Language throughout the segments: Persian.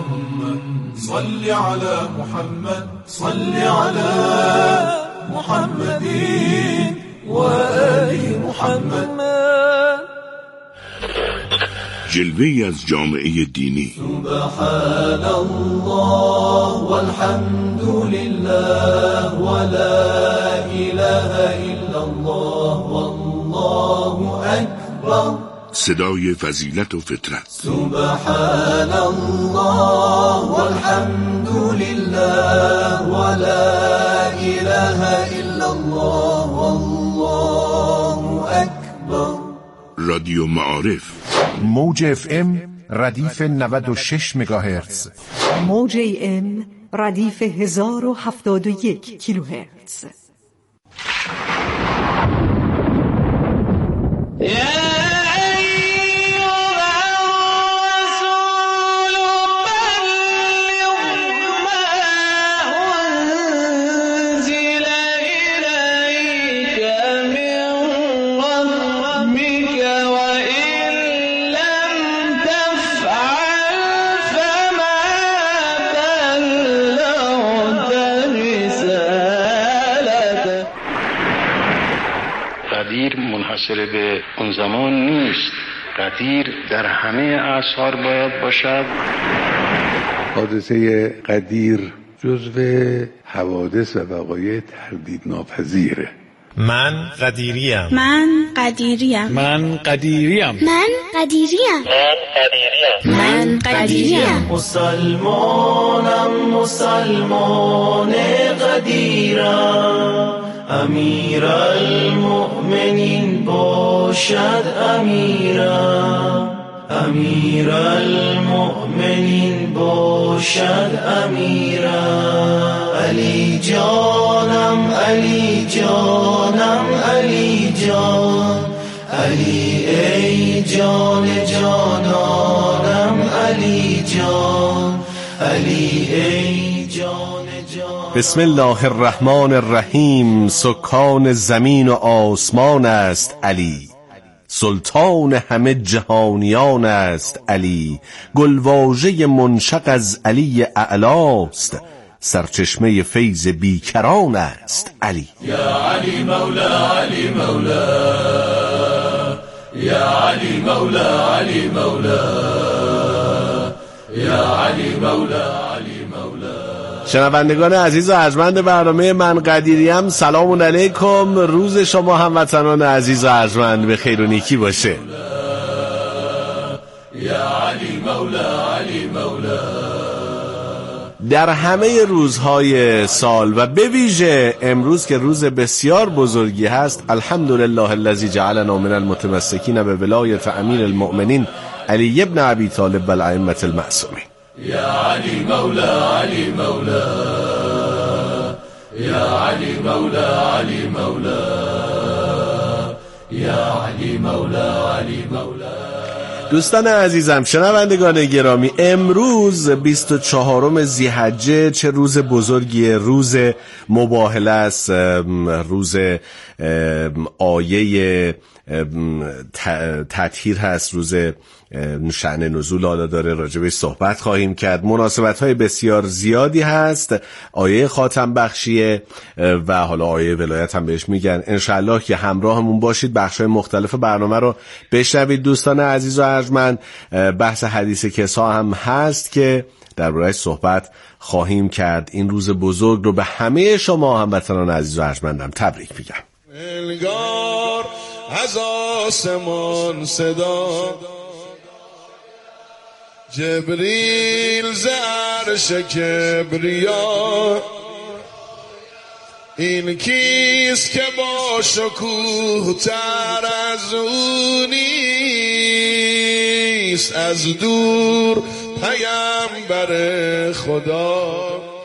صل على محمد صل على محمد وآل محمد. جلوه‌ای از جامعه دینی. سبحان الله والحمد لله ولا اله الا الله والله اکبر. صدای فضیلت و فطرت. سبحان الله والحمد لله ولا اله الا الله والله اکبر. رادیو معارف. موج FM ردیف 96 مگاهرتز. موج AM ردیف 1071 کیلوهرتز. منحصر به اون زمان نیست، قدیر در همه اعصار باید باشد. حادثه قدیر جزو حوادث و وقایع تردید ناپذیره. من قدیریم. من قدیریم. من قدیریم. من قدیریم. من قدیریم. مسلمانم مسلمان قدیرم، امیر المؤمنین باشد امیرم، امیر المؤمنین باشد امیرم. علی جانم علی جانم علی جان، علی ای جان جانانم علی جان، علی ای جان جان. بسم الله الرحمن الرحیم. سکان زمین و آسمان است علی، سلطان همه جهانیان است علی. گلواژه منشق از علی اعلاست، سرچشمه فیض بیکران است علی. یا علی مولا علی مولا، یا علی مولا علی مولا، یا علی مولا علی مولا. شنوندگان عزیز و ارجمند برنامه من قدیریم، سلام علیکم. روز شما هموطنان عزیز و ارجمند به خیر و نیکی باشه. یا علی مولا علی مولا. در همه روزهای سال و به ویژه امروز که روز بسیار بزرگی هست، الحمدلله الذی جعلنا من المتمسکین به ولایت امیر المؤمنین علی ابن ابی طالب و الائمة المعصومین. یا علی مولا علی مولا، یا علی مولا علی مولا، یا علی مولا علی مولا. دوستان عزیزم، شنوندگان گرامی، امروز 24 ذی‌حجه چه روز بزرگیه، روز مباهله است، روز آیه تطهیر هست، روز شأن نزول حالا داره، راجبش صحبت خواهیم کرد. مناسبت‌های بسیار زیادی هست، آیه خاتم بخشیه و حالا آیه ولایت هم بهش میگن. انشالله که همراهمون باشید، بخش‌های مختلف برنامه رو بشنوید. دوستان عزیز و ارجمند، بحث حدیث کسا هم هست که درباره‌اش صحبت خواهیم کرد. این روز بزرگ رو به همه شما هموطنان عزیز و ارجمندم تبریک میگم. انگار از آسمان صدا، جبریل ز عرش کبریا، این کیست که با شکوه تر از او نیست، از دور پیامبر خدا.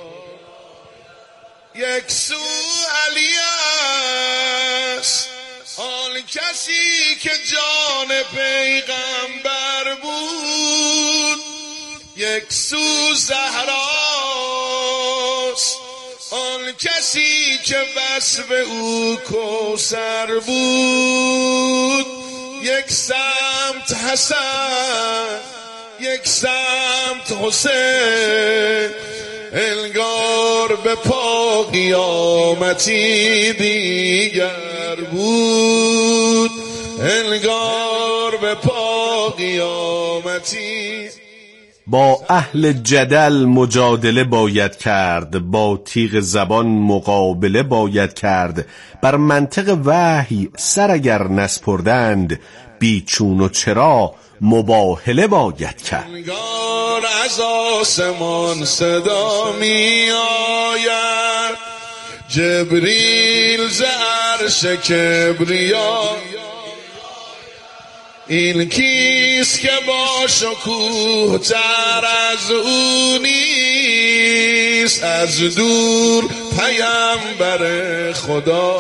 یک سو علی است آن کسی که جان پیغمبر بود، یک سو زهراست آن کسی که وصف او کوثر بود، یک سمت حسن یک سمت حسین انگار به پا قیامتی دیگر بود، انگار به پا قیامتی. با اهل جدل مجادله باید کرد، با تیغ زبان مقابله باید کرد. بر منطق وحی سر اگر نسپردند، بیچون و چرا مباهله باید کرد. انگار از آسمان صدا می آید، جبریل ز عرش کبریا. این کیست که با شکوه تر از او نیست، از دور پیامبر خدا.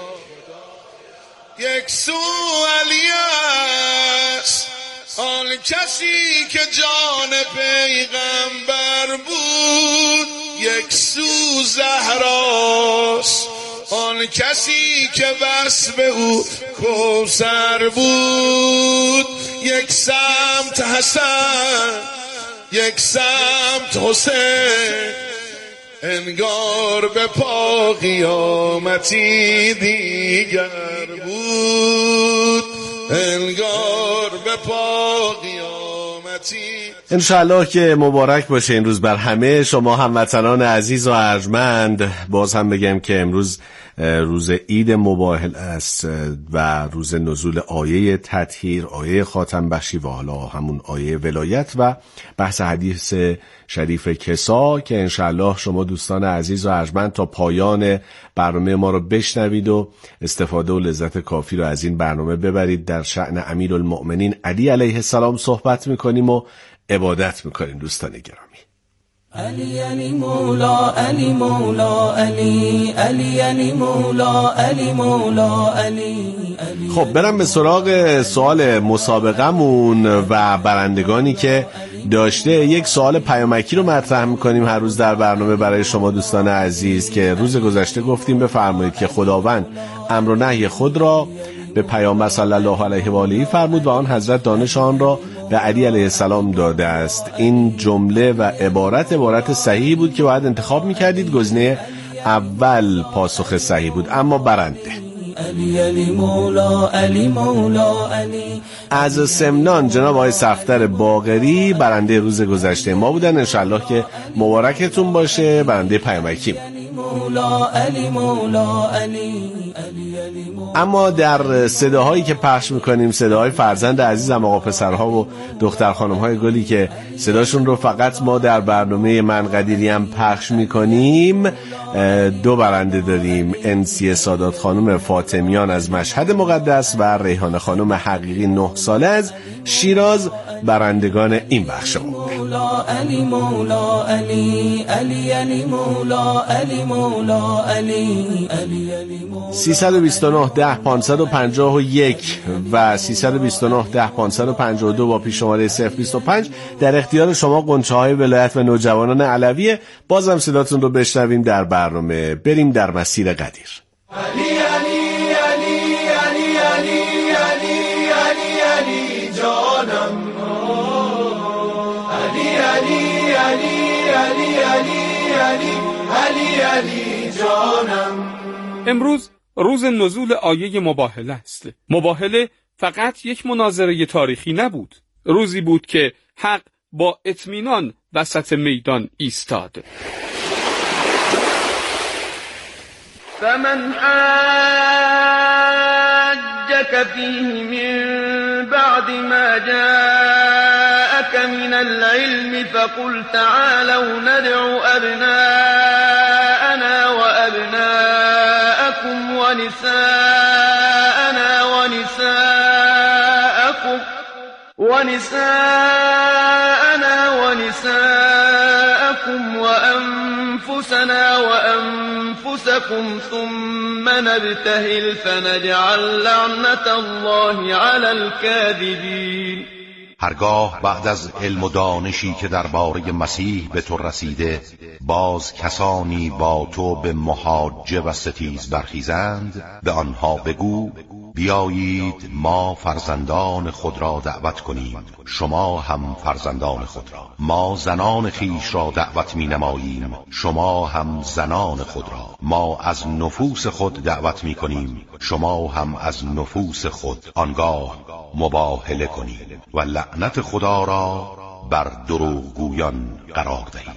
یک سو علی است آن کسی که جان پیغمبر بود، یک سو زهراست آن کسی که وصف او کوثر بود. یک سمت حسن یک سمت حسین انگار به پا قیامتی دیگر بود، انگار به پا قیامتی. انشاءالله که مبارک باشه این روز بر همه شما هموطنان عزیز و ارجمند. باز هم بگم که امروز روز عید مباهل است و روز نزول آیه تطهیر، آیه خاتم بخشی و حالا همون آیه ولایت و بحث حدیث شریف کسا که انشاءالله شما دوستان عزیز و ارجمند تا پایان برنامه ما رو بشنوید و استفاده و لذت کافی رو از این برنامه ببرید. در شأن امیرالمؤمنین علی علیه السلام صحبت میکنیم و عبادت میکنیم دوستان گرامی. علی علی مولا علی مولا علی علی علی مولا علی مولا علی. خب برم به سراغ سوال مسابقمون و برندگانی که داشته. یک سوال پیامکی رو مطرح میکنیم هر روز در برنامه برای شما دوستان عزیز که روز گذشته گفتیم بفرمایید که خداوند امر و نهی خود را به پیامبر صلی الله علیه و آله فرمود و آن حضرت دانش آن را به علی علیه السلام داده است. این جمله و عبارت صحیحی بود که باید انتخاب میکردید. گزینه اول پاسخ صحیح بود، اما برنده علی علی مولا علی مولا علی از سمنان جناب آقای صفدر باقری برنده روز گذشته ما بودن. انشالله که مبارکتون باشه. برنده پیامکی. اما در صداهایی که پخش میکنیم صداهای فرزند عزیزم آقا پسرها و دختر خانمهای گلی که صداشون رو فقط ما در برنامه من قدیریم پخش میکنیم، دو برنده داریم. انسی سادات خانم فاطمیان از مشهد مقدس و ریحانه خانم حقیقی 9 ساله از شیراز برندگان این بخش ما. 329 10 551 و 329 10 552 با پیش‌شماره 025 در اختیار شما قنچه‌های ولایت و نوجوانان علویه. بازم صداتون رو بشنویم در برنامه. بریم در مسیر قدیر. علی علی علی علی علی علی علی علی جانم، علی علی علی علی علی علی علی علی جانم. امروز روز نزول آیه مباهله است. مباهله فقط یک مناظره تاریخی نبود، روزی بود که حق با اطمینان وسط میدان ایستاد. فمن حاجك فيه من بعد ما جاءك من العلم فقل تعالوا ندعو أبناءنا وأبناءكم ونساءنا ونساءكم وأنفسنا وأنفسكم ثم نبتهل فنجعل لعنة الله على الكاذبين. هرگاه بعد از علم و دانشی که درباره مسیح به تو رسیده باز کسانی با تو به محاجه و ستیز برخیزند، به آنها بگو بیایید ما فرزندان خود را دعوت کنیم، شما هم فرزندان خود را. ما زنان خیش را دعوت می نماییم، شما هم زنان خود را. ما از نفوس خود دعوت می کنیم، شما هم از نفوس خود. آنگاه مباهله کنیم و لعنت خدا را بر دروغگویان قرار دهیم.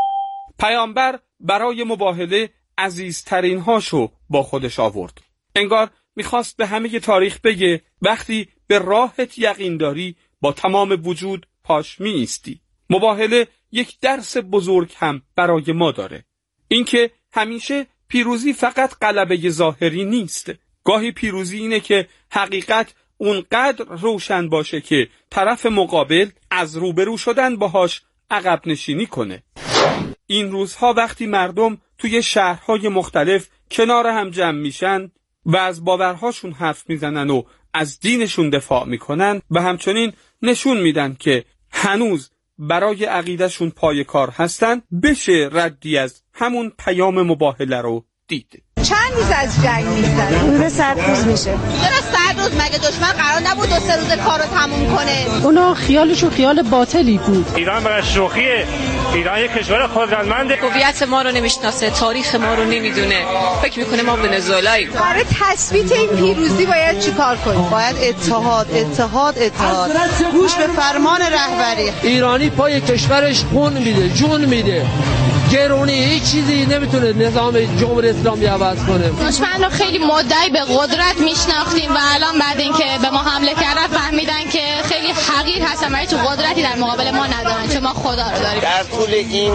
پیامبر برای مباهله عزیزترین هاشو با خودش آورد. انگار میخواست به همه تاریخ بگه وقتی به راهت یقین داری با تمام وجود پاش می ایستی. مباهله یک درس بزرگ هم برای ما داره. اینکه همیشه پیروزی فقط غلبه ظاهری نیست. گاهی پیروزی اینه که حقیقت اونقدر روشن باشه که طرف مقابل از روبرو شدن باهاش عقب نشینی کنه. این روزها وقتی مردم توی شهرهای مختلف کنار هم جمع میشن و از باورهاشون حرف میزنن و از دینشون دفاع میکنن و همچنین نشون میدن که هنوز برای عقیدهشون پای کار هستن، بشه ردی از همون پیام مباهله رو دید. چند روز از جنگ می‌گذره؟ حدود 100 روز میشه. چرا 100 روز؟ مگه دشمن قرار نبود 2-3 روز کارو تموم کنه؟ اونا خیالشون خیال باطلی بود. ایران برای شوخیه. ایران یک کشور قدرتمنده. هویت ما رو نمیشناسه، تاریخ ما رو نمیدونه. فکر میکنه ما ونزوئلاییم. برای تثبیت این پیروزی باید چیکار کنیم؟ باید اتحاد گوش به فرمان رهبری. ایرانی پای کشورش خون میده، جون میده. گرونی هیچ چیزی نمیتونه نظام جمهوری اسلامی عوض کنه. دشمن رو خیلی مدعی به قدرت میشناختیم و الان بعد اینکه به ما حمله کردن فهمیدن که خیلی حقیر هستن ولی تو قدرتی در مقابل ما ندارن، چون ما خدا رو داریم. در طول این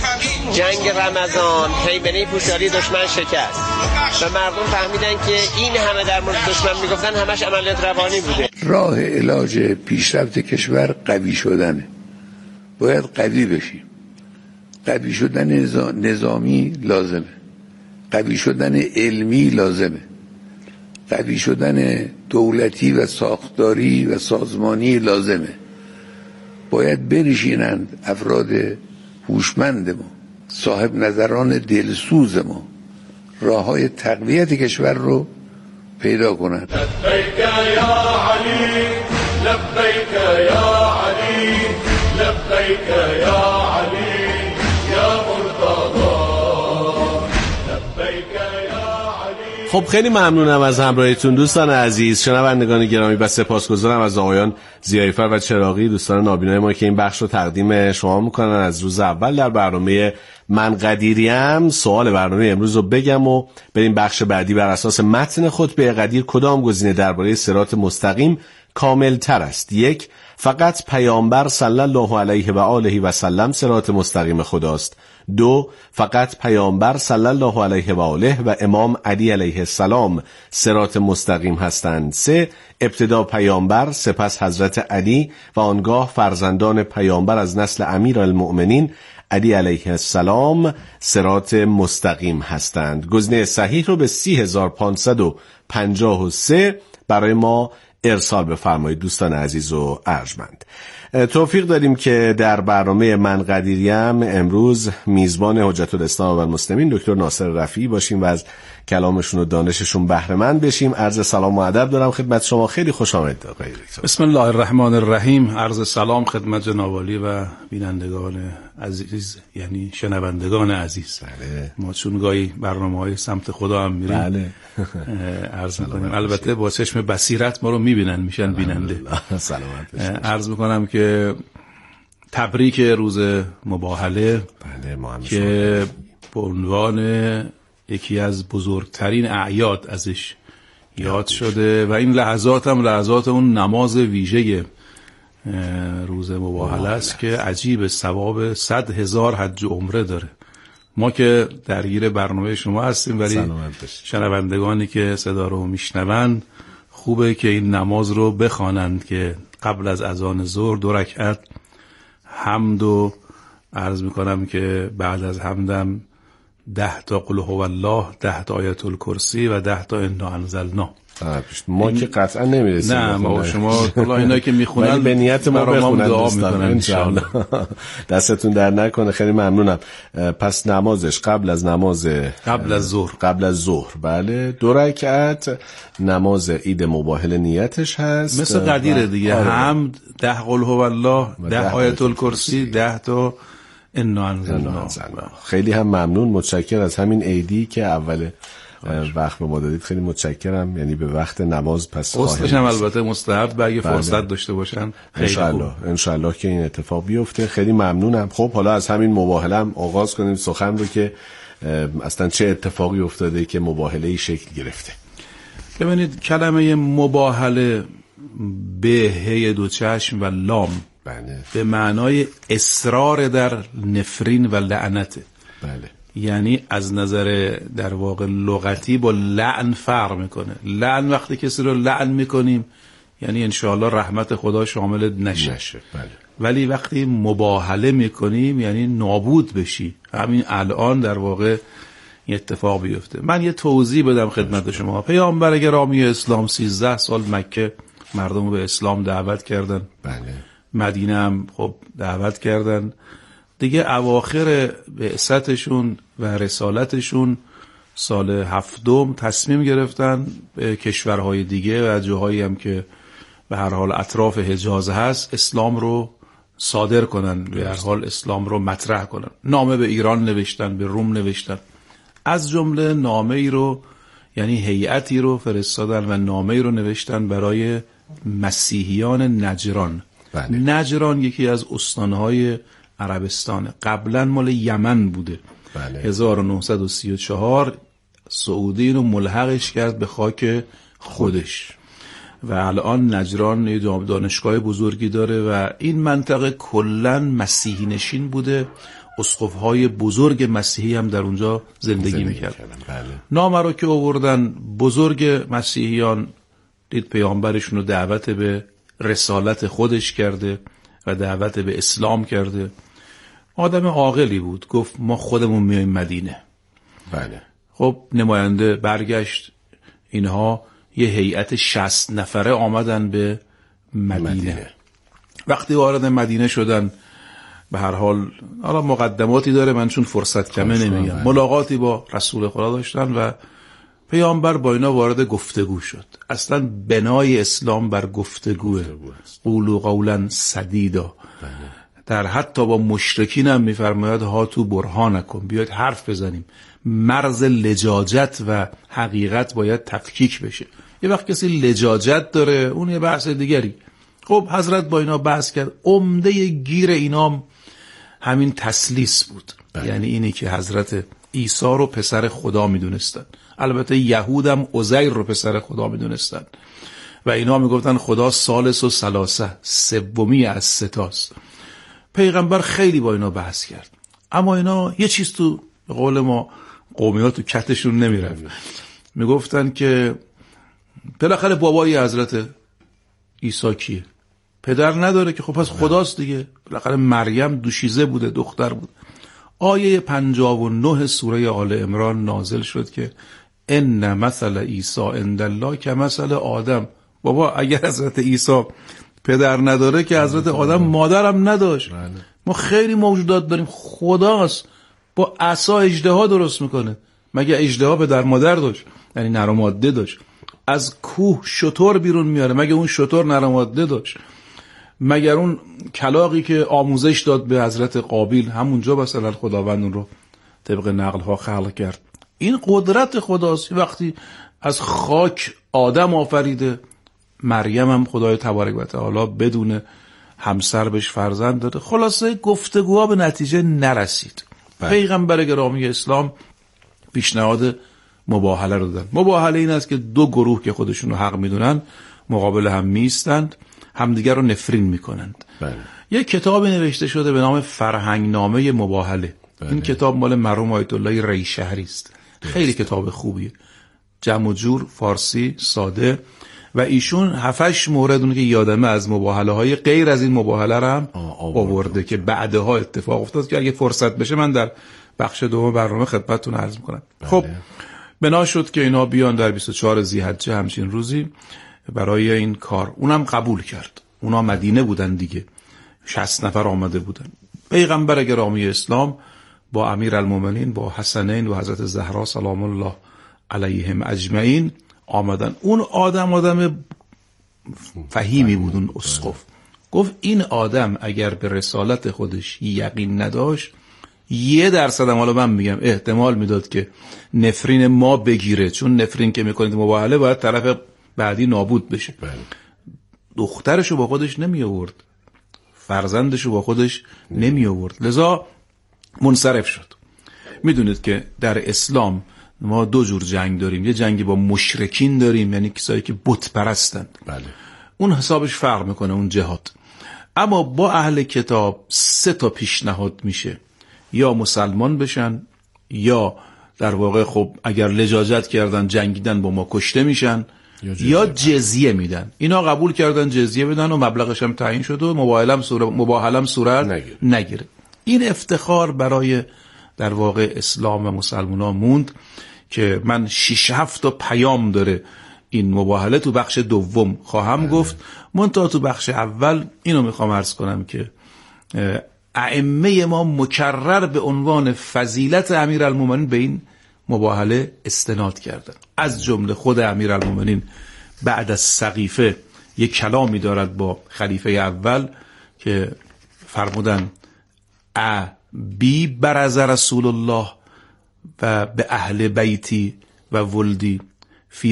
جنگ رمضان حیبنه پوشالی دشمن شکست و مردم فهمیدن که این همه در مورد دشمن میگفتن همش عملیات روانی بوده. راه علاج پیشرفت کشور قوی شدنه. باید قوی بشیم. قوی شدن نظامی لازمه، قوی شدن علمی لازمه، قوی شدن دولتی و ساختاری و سازمانی لازمه. باید بنشینند افراد هوشمند ما، صاحب نظران دلسوز ما، راههای تقویت کشور رو پیدا کنند. لبیک یا علی، لبیک یا علی، لبیک یا علی. خب خیلی ممنونم از همراهیتون دوستان عزیز، شنوندگان گرامی و سپاسگزارم از آقایان ضیایفر و چراغی، دوستان نابینای ما که این بخش رو تقدیم شما میکنن از روز اول در برنامه من قدیریم. سوال برنامه امروز رو بگم و بریم بخش بعدی. بر اساس متن خطبه قدیر کدام گزینه درباره صراط مستقیم کامل تر است؟ 1. فقط پیامبر صلی الله علیه و آله و سلم صراط مستقیم خداست. 2. فقط پیامبر صلی الله علیه و آله و امام علی علیه السلام صراط مستقیم هستند. 3. ابتدا پیامبر، سپس حضرت علی و آنگاه فرزندان پیامبر از نسل امیرالمؤمنین علی علیه السلام صراط مستقیم هستند. گزینه صحیح رو به 30553 برای ما ارسال بفرمایید دوستان عزیز و ارجمند. توفیق داریم که در برنامه من قدیریم امروز میزبان حجت الاسلام و المسلمین دکتر ناصر رفیعی باشیم و از کلامشون و دانششون بهره مند بشیم. عرض سلام و ادب دارم خدمت شما. خیلی خوش آمدید آقای دکتر. بسم الله الرحمن الرحیم. عرض سلام خدمت جناب عالی و بینندگان عزیز، یعنی شنوندگان عزیز. بله. ما چون گاهی برنامه‌های سمت خدا هم میریم. بله. عرض می‌کنیم البته با چشم بصیرت ما رو میبینن، میشن بیننده. سلامت باشید. عرض می‌کنم که تبریک روز مباهله. بله ما هم که به عنوان یکی از بزرگترین اعیاد ازش یاد شده و این لحظات هم لحظات اون نماز ویژه روز مباهله است که عجیب ثواب 100,000 حج و عمره داره. ما که درگیر برنامه شما هستیم ولی شنوندگانی که صدا رو میشنوند خوبه که این نماز رو بخوانند که قبل از اذان ظهر 2 رکعت حمد و عرض میکنم که بعد از حمدم 10 تا قل هو الله، 10 تا آیت الکرسی و 10 تا انا انزلنا. ما که قطعا نمیرسیم. نه ما شما حالا اینا که میخونن به نیت ما بخونن دعا میکنن انشاءالله. دستتون در نکنه، خیلی ممنونم. پس نمازش قبل از ظهر بله 2 رکعت نماز عید مباهله نیتش هست مثل قدیره دیگه. حمد 10 قل هو الله 10 آیت الکرسی 10 تا انا انزلنا. خیلی هم ممنون، متشکر از همین عیدی که اول وقت به ما دادید، خیلی متشکرم. یعنی به وقت نماز پس خواهیم البته مستحب اگه فرصت داشته باشن انشالله که این اتفاق بیفته. خیلی ممنونم. خب حالا از همین مباهله هم آغاز کنیم سخن رو که اصلا چه اتفاقی افتاده که مباهله شکل گرفته. ببینید کلمه مباهله به هی 2 چشم و لام به معنای اصرار در نفرین و لعنته. بله. یعنی از نظر در واقع لغتی با لعن فرق میکنه. لعن وقتی کسی رو لعن میکنیم یعنی انشاءالله رحمت خدا شامل نشه. بله. ولی وقتی مباهله میکنیم یعنی نابود بشی. همین الان در واقع این اتفاق بیفته. من یه توضیح بدم خدمت شما. پیامبر گرامی اسلام 13 سال مکه مردم رو به اسلام دعوت کردن. بله. مدینه هم خب دعوت کردن. دیگه اواخر بعثتشون و رسالتشون سال 7 تصمیم گرفتن به کشورهای دیگه و جاهایی هم که به هر حال اطراف حجاز هست اسلام رو صادر کنن، به هر حال اسلام رو مطرح کنن. نامه به ایران نوشتن، به روم نوشتن. از جمله نامه ای رو یعنی هیئتی رو فرستادن و نامه ای رو نوشتن برای مسیحیان نجران. بله. نجران یکی از استانهای عربستان، قبلا مال یمن بوده. بله. 1934 سعودی اینو ملحقش کرد به خاک خودش و الان نجران یه دانشگاه بزرگی داره و این منطقه کلن مسیحی نشین بوده. اسقف‌های بزرگ مسیحی هم در اونجا زندگی میکردن. بله. نامه رو که آوردن بزرگ مسیحیان دید پیامبرشون رو دعوت به رسالت خودش کرده و دعوت به اسلام کرده. آدم عاقلی بود، گفت ما خودمون میایم مدینه. بله. خب نماینده برگشت، اینها یه هیئت 60 نفره آمدن به مدینه. وقتی وارد مدینه شدن به هر حال حالا مقدماتی داره، من چون فرصت کمه نمیگم. ملاقاتی با رسول خدا داشتن و پیامبر با اینا وارد گفتگو شد. اصلا بنای اسلام بر گفتگوه. قولوا قولا سدیدا. در حتی با مشرکین هم میفرماید هاتو برهانکم، بیاید حرف بزنیم. مرز لجاجت و حقیقت باید تفکیک بشه. یه وقت کسی لجاجت داره اون یه بحث دیگری. خب حضرت با اینا بحث کرد. عمده گیر اینا همین تسلیس بود. یعنی اینی که حضرت عیسی رو پسر خدا میدونستن. البته یهود هم عزیر رو پسر خدا میدونستن و اینا میگفتن خدا ثالث و ثلاثه، سومی از ستاست. پیغمبر خیلی با اینا بحث کرد اما اینا یه چیز تو به قول ما قومیات تو کتشون نمیرفت. میگفتن که بالاخره بابای حضرت عیسی کیه؟ پدر نداره که خب پس خداست دیگه. بالاخره مریم دوشیزه بوده، دختر بود. آیه 59 سوره آل عمران نازل شد که ان مثل عیسی عند الله کمثل آدم. بابا اگر حضرت عیسی پدر نداره که حضرت آدم مادرم نداشت. ما خیلی موجودات داریم خداست با عصا اژدها درست میکنه. مگه اژدها پدر مادر داشت؟ یعنی نر و ماده داشت. از کوه شتر بیرون میاره، مگه اون شتر نر و ماده داشت؟ مگر اون کلاغی که آموزش داد به حضرت قابیل همونجا مثلا خداوند اون رو طبق نقل ها خلق کرد؟ این قدرت خداست. وقتی از خاک آدم آفریده، مریم هم خدای تبارک و تعالی بدون همسر بهش فرزند داده. خلاصه گفتگوها به نتیجه نرسید. پیغمبر گرامی اسلام پیشنهاد مباهله رو دادن. مباهله این است که دو گروه که خودشون رو حق میدونن مقابل هم میستند، همدیگر رو نفرین میکنند. یک کتابی نوشته شده به نام فرهنگنامه مباهله. این کتاب مال مرحوم آیت الله ریشهری است. خیلی کتاب خوبیه، جمع و جور، فارسی، ساده. و ایشون 7-8 مورد اون که یادمه از مباهله های غیر از این مباهله رو هم آورده که بعدها اتفاق افتاد که اگه فرصت بشه من در بخش دوم برنامه خدمتتون عرض میکنم. خب بنا شد که اینا بیان در 24 ذی‌حجه همچین روزی برای این کار. اونم قبول کرد. اونا مدینه بودن دیگه، 60 نفر آمده بودن. پیغمبر گرامی اسلام با امیرالمومنین، با حسنین و حضرت زهرا سلام الله علیهم اجمعین آمدن. اون آدم فهیمی بود، اون اسقف. گفت این آدم اگر به رسالت خودش یقین نداشت 1% هم، حالا من میگم احتمال میداد که نفرین ما بگیره، چون نفرین که میکنید مباهله باید طرف بعدی نابود بشه. دخترشو با خودش نمی آورد، فرزندشو با خودش نمی آورد، لذا منصرف شد. میدونید که در اسلام ما 2 جور جنگ داریم. یه جنگی با مشرکین داریم، یعنی کسایی که بت پرستند. بله. اون حسابش فرق میکنه، اون جهاد. اما با اهل کتاب 3 تا پیشنهاد میشه: یا مسلمان بشن، یا در واقع خب اگر لجاجت کردن جنگیدن با ما کشته میشن، یا جزیه میدن. اینا قبول کردن جزیه بدن و مبلغش هم تعیین شد و مباهله صورت نگیره. این افتخار برای در واقع اسلام و مسلمانان موند که من 6-7 تا پیام داره این مباهله. تو بخش دوم خواهم گفت، منتها تو بخش اول اینو میخوام عرض کنم که ائمه ما مکرر به عنوان فضیلت امیرالمومنین به این مباهله استناد کردن. از جمله خود امیرالمومنین بعد از سقیفه یک کلامی دارد با خلیفه اول که فرمودن بی برز رسول الله و به اهل بیتی و ولدی فی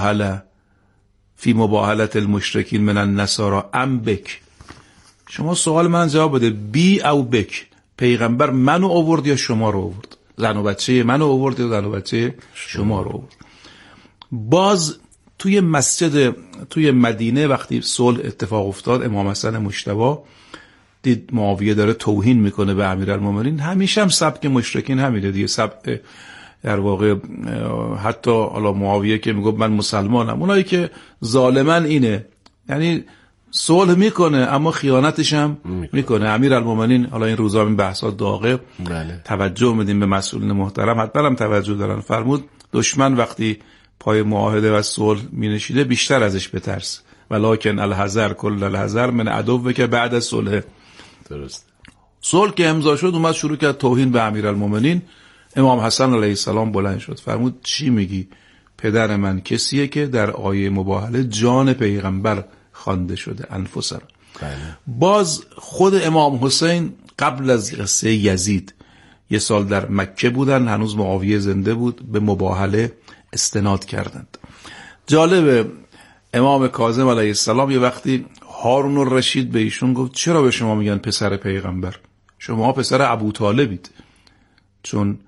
مباهلت المشرکین من النصارى ام بک. شما سوال من جواب بده، بی او بک، پیغمبر منو آورد یا شما رو آورد؟ زن و بچه منو آورد یا زن و بچه شما رو آورد؟ باز توی مسجد توی مدینه وقتی صلح اتفاق افتاد، امام حسن مجتبی دید معاویه داره توهین میکنه به امیرالمومنین. همیشه هم سبک مشرکین همینه دیگه، سبک در واقع حتی حالا معاویه که میگه من مسلمانم، اونایی که ظالمن اینه، یعنی صلح میکنه اما خیانتش هم میکنه. امیرالمومنین حالا این روزا این بحثا داغه، توجه میدیم به مسئولین محترم، حتما هم توجه دارن. فرمود دشمن وقتی پای معاهده و صلح مینشیده بیشتر ازش بترس، ولکن الحذر کل الحذر من عدو که بعد از صلح. درست. صلح که امضا شد اومد شروع کرد توهین به امیرالمومنین. امام حسن علیه السلام بلند شد فرمود چی میگی؟ پدر من کسیه که در آیه مباهله جان پیغمبر خوانده شده، انفسر. باز خود امام حسین قبل از قصه یزید 1 سال در مکه بودن، هنوز معاویه زنده بود، به مباهله استناد کردند. جالب، امام کاظم علیه السلام یه وقتی هارون الرشید به ایشون گفت چرا به شما میگن پسر پیغمبر؟ شما پسر ابوطالبید. چون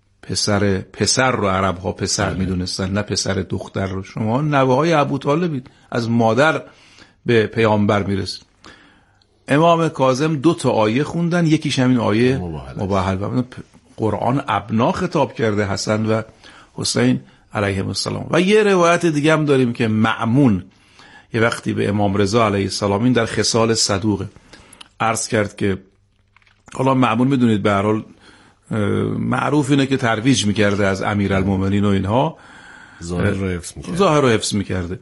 پسر رو عرب ها پسر میدونستن، نه پسر دختر رو. شما نوه های ابوطالبید، از مادر به پیامبر میرسید. امام کاظم 2 تا آیه خوندن، یکیش همین آیه مباهله. قرآن ابنا خطاب کرده حسن و حسین علیهم السلام. و یه روایت دیگه هم داریم که مأمون یه وقتی به امام رضا علیه السلام این در خصال صدوق عرض کرد که حالا مأمون میدونید به هر حال معروف اینه که ترویج میکرده از امیرالمومنین و اینها، ظاهر رو حفظ میکرده.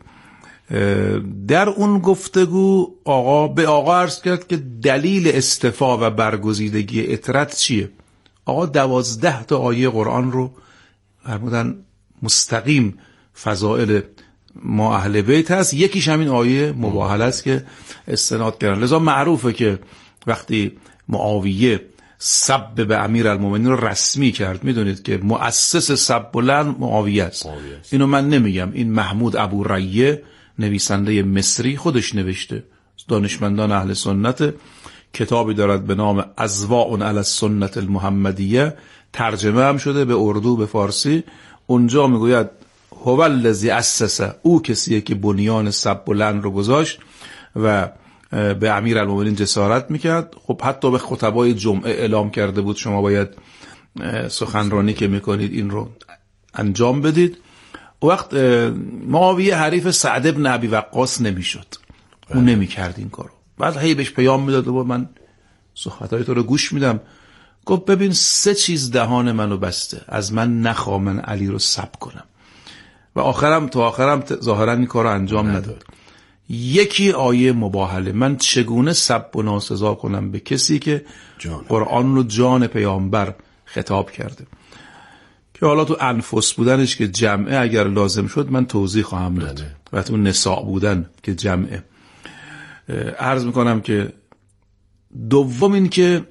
در اون گفتگو به آقا عرض کرد که دلیل استفا و برگزیدگی اطرت چیه؟ آقا 12 تا آیه قرآن رو فرمودن مستقیم فضائل ما اهل بیت هست، یکیش همین آیه مباهله است که استناد کردن. لذا معروفه که وقتی معاویه سب به امیرالمومنین رو رسمی کرد، میدونید که مؤسس سب بلند معاویه است. اینو من نمیگم، این محمود ابو ریه نویسنده مصری خودش نوشته، دانشمندان اهل سنت، کتابی دارد به نام اضواء علی السنة المحمدیه، ترجمه هم شده به اردو به فارسی. اونجا میگوید هو الذی اسس، او کسیه که بنیان سب بلند رو گذاشت و به امیرالمومنین جسارت میکرد. خب حتی به خطبای جمعه اعلام کرده بود شما باید سخنرانی که میکنید این رو انجام بدید. وقت معاویه حریف سعد بن ابی وقاص نمیشد، اون نمیکرد این کارو. بعد هی بهش پیام میداد و من صحبتای تو رو گوش میدم، گفت ببین 3 چیز دهان منو بسته، از من نخوا من علی رو سب کنم. و آخرم ظاهرا این کار رو انجام نداد. یکی آیه مباهله، من چگونه سب و ناسزا کنم به کسی که قرآن رو جان پیامبر خطاب کرده، که حالا تو انفس بودنش که جمعه اگر لازم شد من توضیح خواهم داد و تو نساء بودن که جمعه. عرض میکنم که دوم این که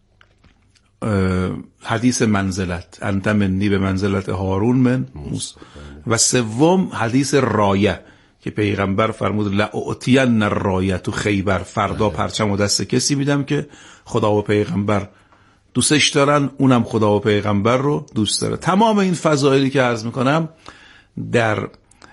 حدیث منزلت، انت منی به منزلت هارون من موسی، و سوم حدیث رایه که پیغمبر فرمود لأعطین الرایه تو خیبر، فردا پرچم و دست کسی میدم که خدا و پیغمبر دوستش دارن، اونم خدا و پیغمبر رو دوست داره. تمام این فضایلی که عرض میکنم در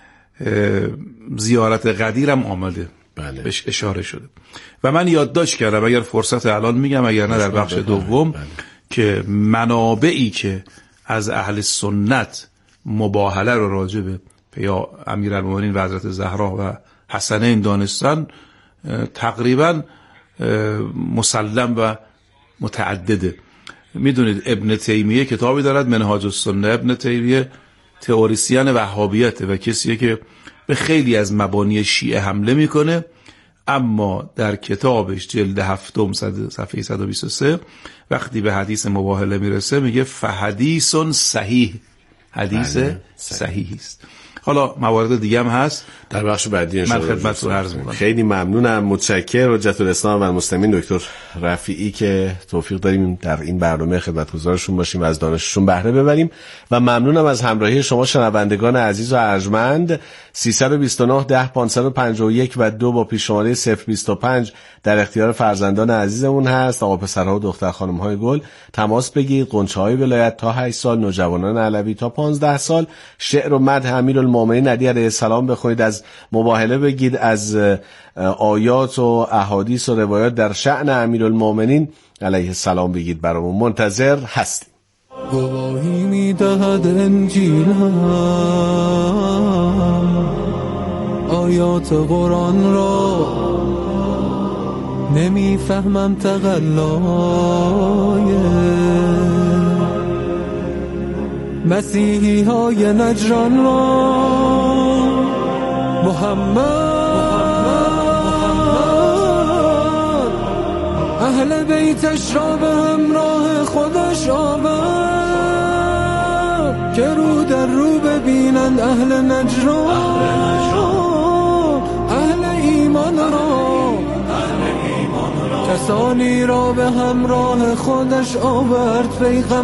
زیارت غدیرم آمده، بهش اشاره شده و من یادداشت کردم، اگر فرصت الان میگم، اگر نه در بخش دوم، که منابعی که از اهل سنت مباهله رو راجع به یا امیرالمومنین و حضرت زهرا و حسنین دانستن تقریبا مسلم و متعدده. میدونید ابن تیمیه کتابی دارد منهاج السنه. ابن تیمیه تئوریسین وهابیته و کسیه که به خیلی از مبانی شیعه حمله میکنه، اما در کتابش جلد 7 صفحه 123 وقتی به حدیث مباهله میرسه میگه فحدیث صحیح، حدیث صحیحی است. حالا موارد دیگه هم هست در بخش بعدی من خدمت رو عرض می‌کنم. خیلی ممنونم، متشکرم حجت الاسلام و المسلمین دکتر رفیعی که توفیق داریم در این برنامه خدمتگزارشون باشیم و از دانششون بهره ببریم و ممنونم از همراهی شما شنوندگان عزیز و ارجمند. 329 10 551 و 2 با پیش‌شماره 025 در اختیار فرزندان عزیزمون هست، آقا پسرها و دختر خانم‌های گل. تماس بگیرید. غنچه‌های ولایت تا 8 سال، نوجوانان علوی تا 15 سال. شعر و مدح امیرالمومنین علی علیه السلام بخونید، از مباهله بگید، از آیات و احادیث و روایات در شأن امیرالمومنین علیه السلام بگید. برامون منتظر هستیم. گواهی می‌دهد انجیلم آیات قرآن را، نمیفهمم تقلای مسیحی های نجران را. محمد اهل بیتش را به همراه خودش آورد که رو در رو ببینند اهل نجران، اهل ایمان را، کسانی را به همراه خودش آورد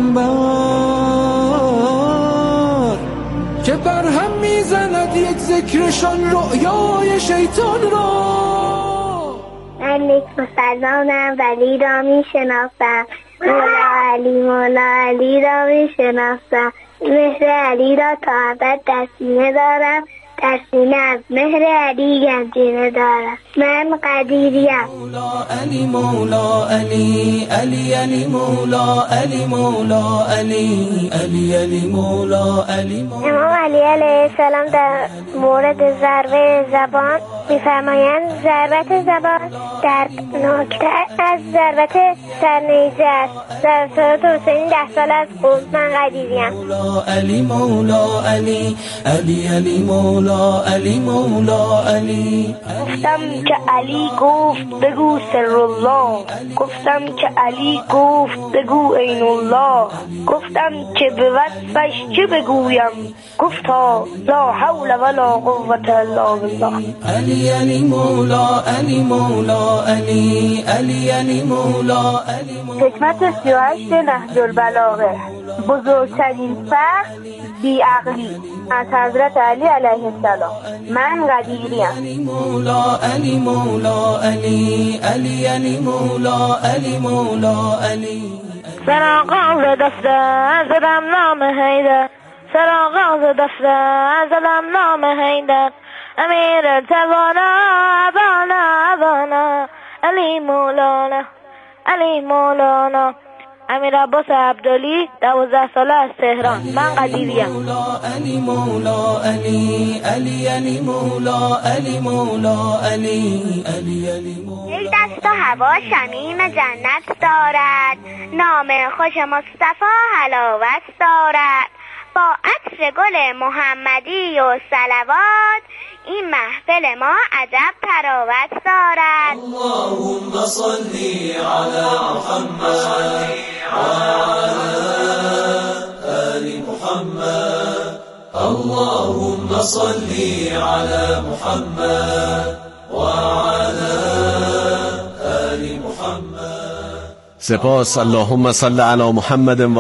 پیغمبر که برهم میزند یک ذکرشان رؤیای شیطان را. من یک مسلمانم، ولی را میشناسم، مولا علی را میشناسم، مهر علی را تا ابد در سینه دارم، در سینه از مهر علی گنجینه دارم. من قدیریم. مولا علی مولا علی علی علی مولا علی مولا علی علی علی مولا علی مولا. امام علی علیه السلام در مورد ضربه زبان می‌فرمایند ضربت زبان در نکته از ضربت سرنیزه است. در صورت حسین 10 سال از قوم. من قدیریم. مولا علی مولا علی علی علی مولا علی مولا علی. گفتم که علی گفت بگو سر الله، گفتم که علی گفت بگو عین الله، گفتم که به وصفش چه بگویم، گفتا لا حول ولا قوة الا بالله. علی علی مولا علی مولا علی علی علی مولا علی مولا. حکمت 38 نهج البلاغه. بزرگترین فخر بیعقلی از حضرت علی علیه السلام. من قدیریم. علی مولا علی مولا علی علی علی مولا علی مولا علی. سراغاز دفتر زدم نام حیدر، سراغاز دفتر زدم نام حیدر، امیر توانا ابانا ابانا علی مولانا علی مولانا. امیر عباس عبدالی 12 ساله از تهران. من قدیریم. علی مولا علی علی علی مولا علی مولا علی علی علی مولا. یک دستا هوا شمیم جنت دارد، نام خوش مصطفی حلاوت دارد. با عطر گل محمدی و صلوات، این محفل ما عجب تراوت دارد. اللهم صلی علی محمد و علی آل محمد. اللهم صلی علی محمد و آل محمد. سپاس. اللهم صل علی محمد و